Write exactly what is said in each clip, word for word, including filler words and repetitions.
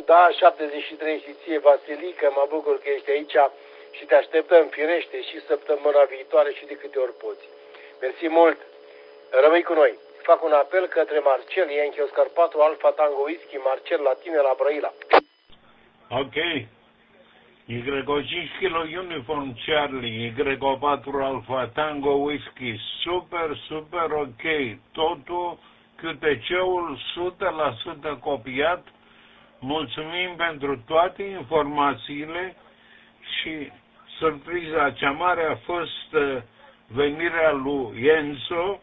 da, șaptezeci și trei și ție, Vasilică, mă bucur că ești aici și te așteptăm firește și săptămâna viitoare și de câte ori poți. Mersi mult, rămâi cu noi. Fac un apel către Marcel, Yankee Oscar patru, Alfa Tango Whisky, Marcel la tine la Brăila. Ok. Y cinci kilo Uniform Charlie, Y patru Alfa Tango Whisky, super, super ok. Totul, câte ceul o sută la sută copiat. Mulțumim pentru toate informațiile și surpriza cea mare a fost venirea lui Enzo,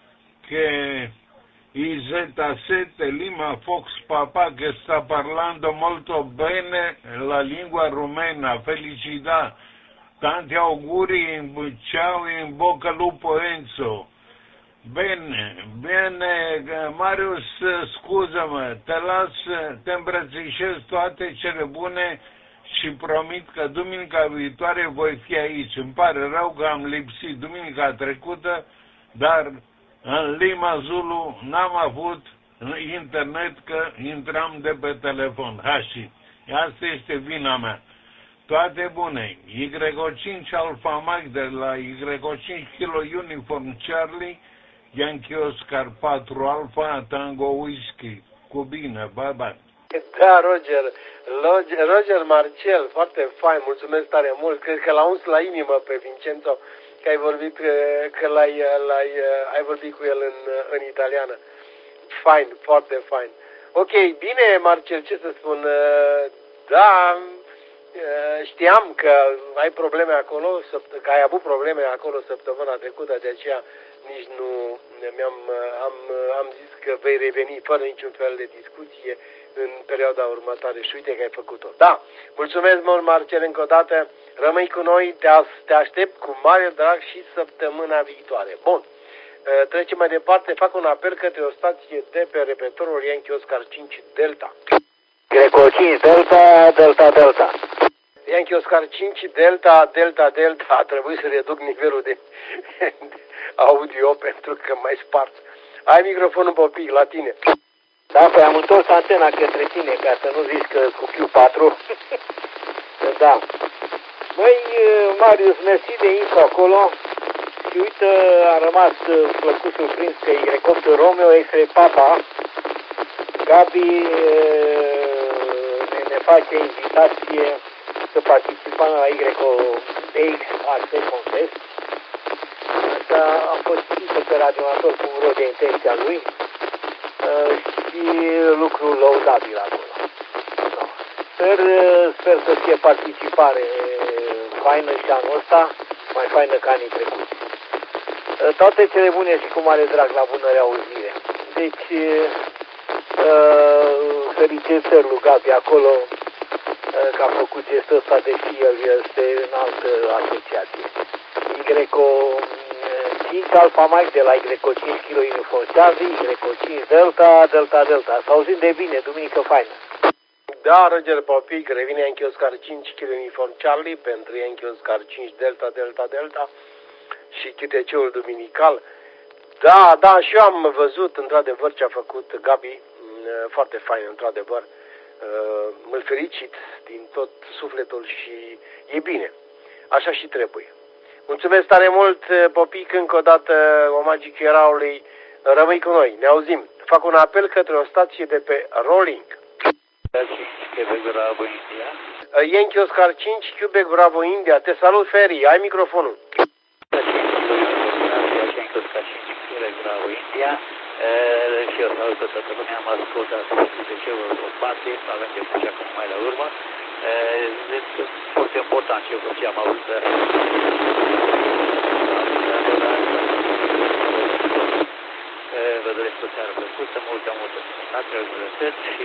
che I Z sette Lima Fox Papa che sta parlando molto bene la lingua rumena. Felicità, tanti auguri, ciao, in bocca al lupo Enzo. Bine, bine, Marius, scuză-mă, te las, te îmbrățișez toate cele bune și promit că duminica viitoare voi fi aici. Îmi pare rău că am lipsit duminica trecută, dar în Lima Zulu n-am avut internet că intram de pe telefon. Hași, asta este vina mea. Toate bune. Y cinci Alfa Mike de la Y cinci Kilo Uniform Charlie, Yankee Oscar patru Alfa Tango Whisky. Cu bine, bye bye. Da, Roger, Roger, Roger Marcel, foarte fain, mulțumesc tare mult. Cred că l-a uns la inimă pe Vincenzo, că ai vorbit, că l-ai, l-ai, ai vorbit cu el în, în italiană. Fain, foarte fain. Ok, bine, Marcel, ce să spun, da, știam că ai probleme acolo, că ai avut probleme acolo săptămâna trecută, de aceea nici nu mi-am am, am zis că vei reveni fără niciun fel de discuție în perioada următoare și uite că ai făcut-o. Da, mulțumesc mult, Marcel, încă o dată, rămâi cu noi, te, te aștept cu mare drag și săptămâna viitoare. Bun, trecem mai departe, fac un apel către o stație de pe repetorul Yankee Oscar cinci Delta. Greco cinci Delta, Delta, Delta. Yankee Oscar cinci Delta, Delta, Delta, a trebuit să reduc nivelul de audio pentru că mai spart. Ai microfonul, Popic, la tine. Da, păi am întors antena către tine, ca să nu zici că cu Q patru. Da. Băi, Marius, mersi de info acolo. Și uite, a rămas plăcut surprins că Y opt Romeo X-Ray Papa, Gabi ne, ne face invitație să participăm la Y X A C Contest. Asta a fost scrisă pe radionator cu un rol de intenția lui și lucru lăudabil acolo. Sper, sper să fie participare faină și anul ăsta, mai faină ca anii trecuți. Toate cele bune și cu mare drag la bună reauzire. Deci, felicitări lui Gabi acolo că a făcut gestul ăsta, deși el este în altă asociație. Y cinci Alfa Mike de la Y cinci Kilo Uniform Charlie, Y cinci Delta, Delta, Delta. Să auzim de bine, duminică faină. Da, Roger Popic, revine Yankee Oscar cinci Kilo Uniform Charlie pentru Yankee Oscar cinci Delta, Delta, Delta și chiteceul duminical. Da, da, și eu am văzut într-adevăr ce a făcut Gabi, foarte fain într-adevăr. Îl fericit din tot sufletul și e bine. Așa și trebuie. Mulțumesc tare mult, Popic, încă o dată omagii eraului. Rămâi cu noi, ne auzim. Fac un apel către o stație de pe Rolling. Yankee Oscar cinci, Quebec Bravo India. Te salut, Ferry, ai microfonul. Yankee Oscar cinci, Quebec Bravo India. Și eu salut tot toată lumea, am ascultat de ce o spate, avem de făcut acum mai la urmă. Este foarte important ce eu ce am auzit. Vă doresc o seară plăcută, multă, multă sănătate, răzbunătăți și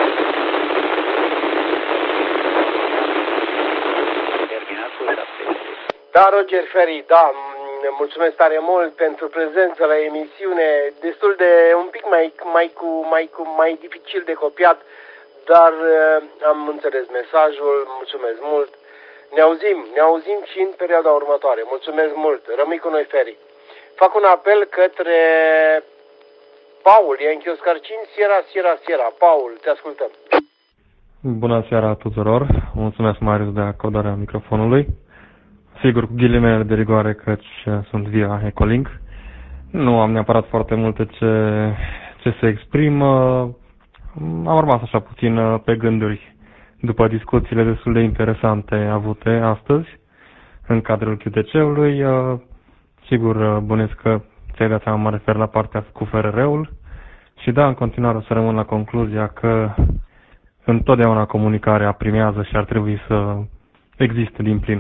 terminat cu șapte. Da, Roger Ferry, da, mulțumesc tare mult pentru prezența la emisiune, destul de un pic mai, mai, cu, mai, cu, mai dificil de copiat, dar uh, am înțeles mesajul, mulțumesc mult. Ne auzim, ne auzim și în perioada următoare. Mulțumesc mult, rămâi cu noi, Ferry. Fac un apel către Paul, Yankee Oscar cinci, Sierra, Sierra, Sierra. Paul, te ascultăm. Bună seara tuturor! Mulțumesc, Marius, de acordarea microfonului. Sigur, cu ghilimele de rigoare, căci sunt via Ecolink. Nu am neapărat foarte multe ce, ce să exprim. Am rămas așa puțin pe gânduri după discuțiile destul de interesante avute astăzi în cadrul Q T C-ului. Sigur, bănuiesc că ți-ai dat seama, mă refer la partea cu F R R-ul. Și da, în continuare o să rămân la concluzia că întotdeauna comunicarea primează și ar trebui să existe din plin.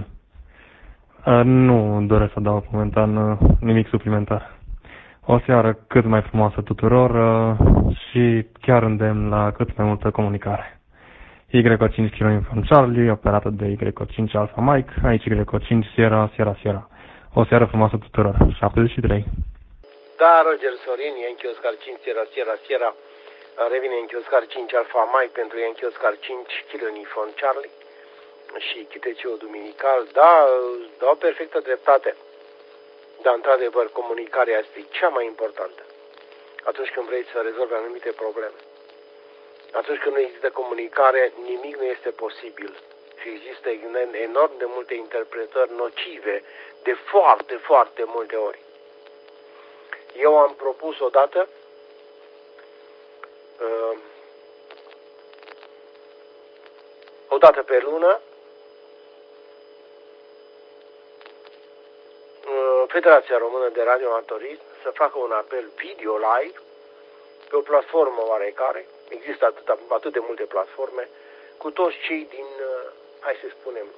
Nu doresc să dau momentan nimic suplimentar. O seară cât mai frumoasă tuturor și chiar îndemn la cât mai multă comunicare. Y O cinci Kilo Uniform Charlie, operată de Y O cinci Alpha Mike, aici Y O cinci Sierra, Sierra, Sierra. O seară frumoasă tuturor. șaptezeci și trei. Da, Roger Sorin, Yankee Oscar cinci Sierra, Sierra, Sierra. Revine Yankee Oscar cinci Alpha Mike pentru Yankee Oscar cinci Kilo Uniform Charlie. Și Q T C-ul duminical, da, dau perfectă dreptate. Dar, într-adevăr, comunicarea este cea mai importantă. Atunci când vrei să rezolvi anumite probleme. Atunci când nu există comunicare, nimic nu este posibil. Și există enorm de multe interpretări nocive de foarte, foarte multe ori. Eu am propus odată uh, o dată pe lună Federația Română de Radioamatorism să facă un apel video live pe o platformă oarecare. Există atât, atât de multe platforme cu toți cei din, hai să spunem,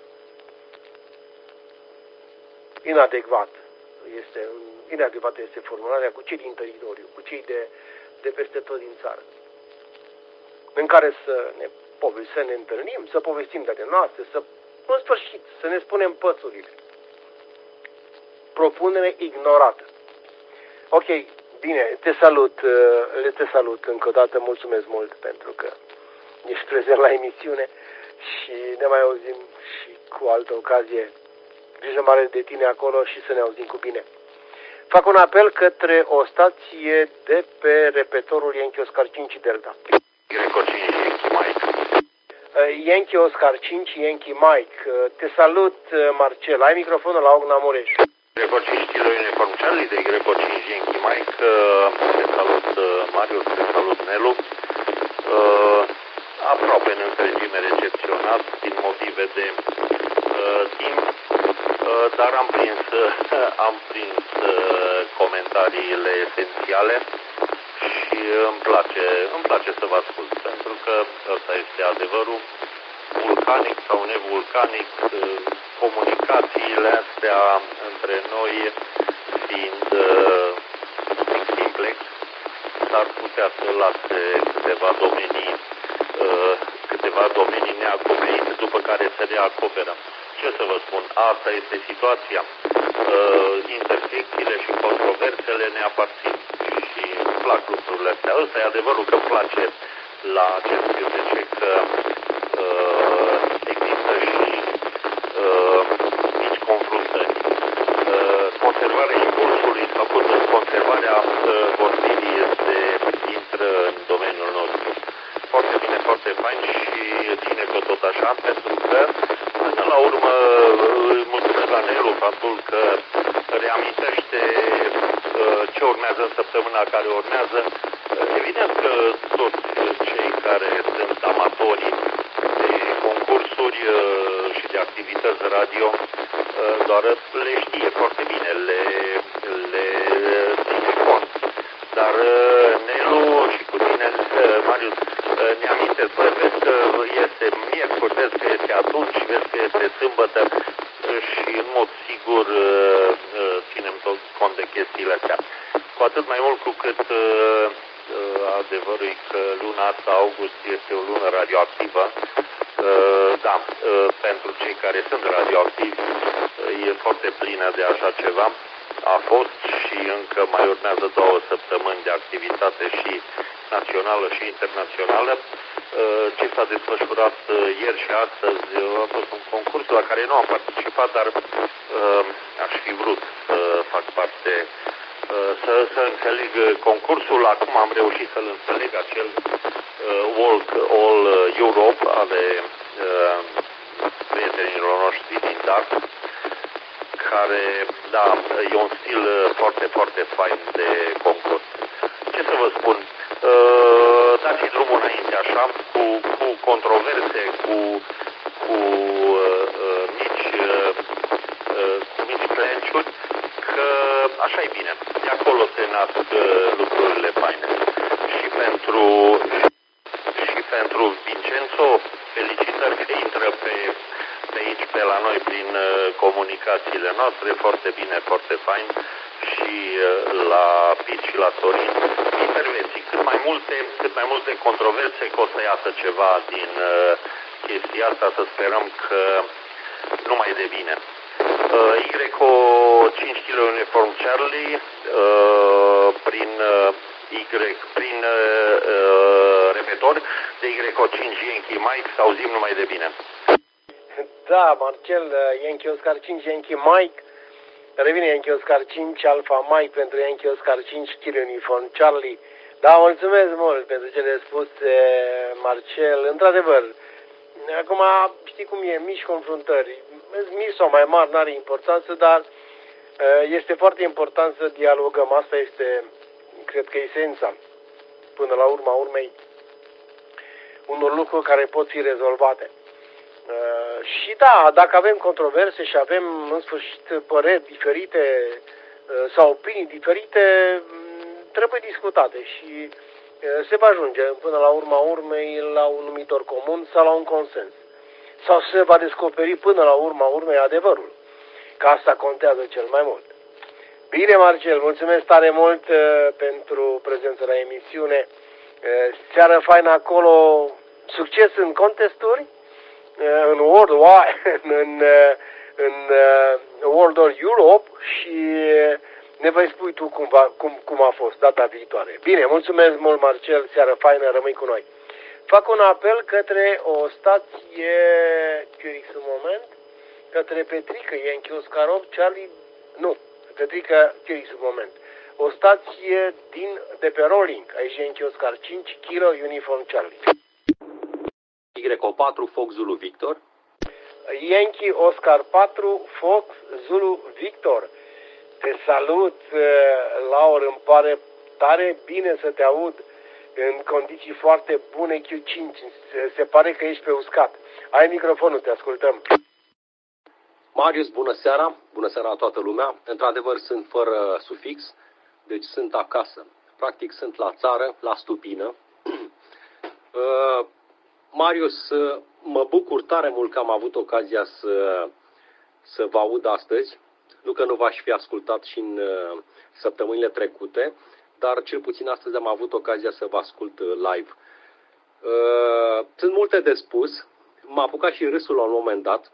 inadecvat este, inadecvată este formularea, cu cei din teritoriu, cu cei de, de peste tot din țară, în care să ne, să ne întâlnim, să povestim de ale noastre, să, în sfârșit, să ne spunem pățurile. Propunere ignorată. Ok, bine, te salut, le te salut încă o dată, mulțumesc mult pentru că ești prezent la emisiune și ne mai auzim și cu altă ocazie. Grijă mare de tine acolo și să ne auzim cu bine. Fac un apel către o stație de pe repetorul Yankee Oscar cinci Delta. Yankee Oscar cinci, Yankee Mike. Te salut, Marcel. Ai microfonul la Ogna Mureș. Y O cinci Kilo Uniform Charlie de Y O cinci Yankee Mike. Te salut, Marius, te salut, Nelu. Aproape în întregime recepționat din motive de uh, timp, uh, dar am prins, uh, am prins uh, comentariile esențiale și îmi place, îmi place să vă ascult, pentru că ăsta este adevărul, vulcanic sau nevulcanic, uh, comunicațiile astea între noi fiind uh, simplex, s-ar putea să lase câteva domenii uh, câteva domenii neacoperite, după care se reacoperă. Ce să vă spun? Asta este situația. Uh, intersecțiile și controversele ne aparțin și îmi plac lucrurile astea. Ăsta e adevărul că îmi place la acest Q T C că uh, există și uh, mici confruntări. Uh, conservarea impulsului sau conservarea uh, vorbirii este, intră în domeniul nostru. Foarte bine, foarte fain și ține pe tot așa, pentru că până la urmă îi mulțumesc la Nelu faptul că reamintește uh, ce urmează în săptămâna care urmează. Evident că toți cei care sunt amatori de concursuri uh, și de activități radio uh, doar le știe foarte bine, le, le ține cont. Dar uh, Nelu și cu tine, uh, Marius, uh, ne amintesc, bă, vezi că este miercuri, vezi că este atunci, vezi că este sâmbătă uh, și în mod sigur uh, uh, ținem tot cont de chestiile astea. Cu atât mai mult cu cât uh, uh, adevărul e că luna asta, august, este o lună radioactivă. Uh, da, uh, pentru cei care sunt radioactivi, uh, e foarte plină de așa ceva. A fost și încă mai urmează două săptămâni de activitate și națională și internațională. Ce s-a desfășurat ieri și astăzi a fost un concurs la care nu am participat, dar aș fi vrut să fac parte, să, să înțeleg concursul. Acum am reușit să-l înțeleg, acel Walk All Europe ale uh, prietenilor noștri din D A C, care, da, e un stil foarte, foarte fain de concurs. Ce să vă spun, uh, dați drumul înainte așa, cu, cu controverse, cu, cu uh, mici, uh, cu mici clenciuri, că așa e bine. De acolo se nasc uh, lucrurile faine. Și pentru, și pentru Vincenzo, felicitări că intră pe, pe aici, pe la noi, prin uh, comunicațiile noastre, foarte bine, foarte fain. Și uh, la Pit și la Sorin, intervenții, cât mai multe, cât mai multe controverse, că o să iasă ceva din uh, chestia asta, să sperăm că numai de bine. Uh, Y-o cinci kilo Uniform Charlie, uh, prin uh, Y, prin uh, uh, repetor, de Y-o cinci Yankee Mike, să auzim numai de bine. Da, Marcel, Yankee Oscar cinci Yankee Mike, revine Yankee Oscar cinci Alpha Mike pentru Yankee Oscar cinci Kilo Uniform Charlie. Da, mulțumesc mult pentru cele spuse, Marcel. Într-adevăr, acum știi cum e, mici confruntări, mici sau mai mari, n-are importanță, dar este foarte important să dialogăm. Asta este, cred că, esența, până la urma urmei, unor lucruri care pot fi rezolvate. Uh, și da, dacă avem controverse și avem în sfârșit păreri diferite uh, sau opinii diferite, trebuie discutate și uh, se va ajunge până la urma urmei la un numitor comun sau la un consens. Sau se va descoperi până la urma urmei adevărul, că asta contează cel mai mult. Bine, Marcel, mulțumesc tare mult uh, pentru prezența la emisiune. Uh, seară faină acolo, succes în contesturi, în World Wide, în, în World of Europe și ne vei spui tu cum, va, cum, cum a fost data viitoare. Bine, mulțumesc mult, Marcel, seară faină, rămâi cu noi. Fac un apel către o stație, Curix un moment, către Petrică, Yankee Oscar opt, Charlie, nu, Petrică, Curix un moment. O stație din, de pe Rolling, aici Yankee Oscar cinci, Kilo Uniform Charlie. Y patru Fox Zulu Victor. Yankee Oscar patru Fox Zulu Victor. Te salut, Laur, îmi pare tare bine să te aud în condiții foarte bune. Q cinci, se pare că ești pe uscat. Ai microfonul, te ascultăm. Marius, bună seara, bună seara la toată lumea. Într-adevăr sunt fără sufix, deci sunt acasă. Practic sunt la țară, la stupină. uh, Marius, mă bucur tare mult că am avut ocazia să, să vă aud astăzi. Nu că nu v-aș fi ascultat și în uh, săptămânile trecute, dar cel puțin astăzi am avut ocazia să vă ascult live. Uh, sunt multe de spus, m-a apucat și râsul la un moment dat.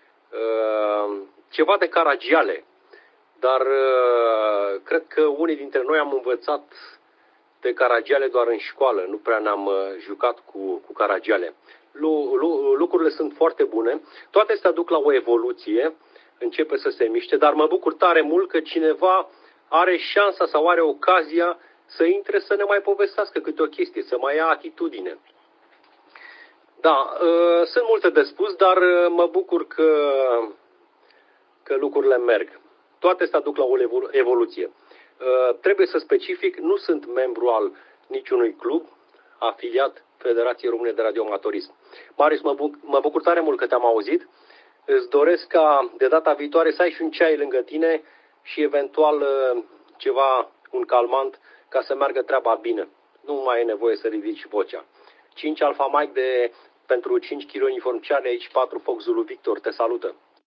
Uh, ceva de Caragiale, dar uh, cred că unii dintre noi am învățat de Caragiale doar în școală, nu prea ne-am uh, jucat cu, cu Caragiale. Lu, lu, lucrurile sunt foarte bune, toate astea duc la o evoluție, începe să se miște, dar mă bucur tare mult că cineva are șansa sau are ocazia să intre să ne mai povestească câte o chestie, să mai ia atitudine. Da, uh, sunt multe de spus, dar uh, mă bucur că, că lucrurile merg. Toate astea duc la o evolu- evoluție. Uh, trebuie să specific, nu sunt membru al niciunui club afiliat Federației Române de Radioamatorism. Marius, mă, buc- mă bucur tare mult că te-am auzit. Îți doresc ca de data viitoare să ai și un ceai lângă tine și eventual uh, ceva, un calmant, ca să meargă treaba bine. Nu mai e nevoie să ridici vocea. cinci Alpha Mike de, pentru cinci kilo Uniform Charlie, aici patru Fox Zulu Victor, te salută.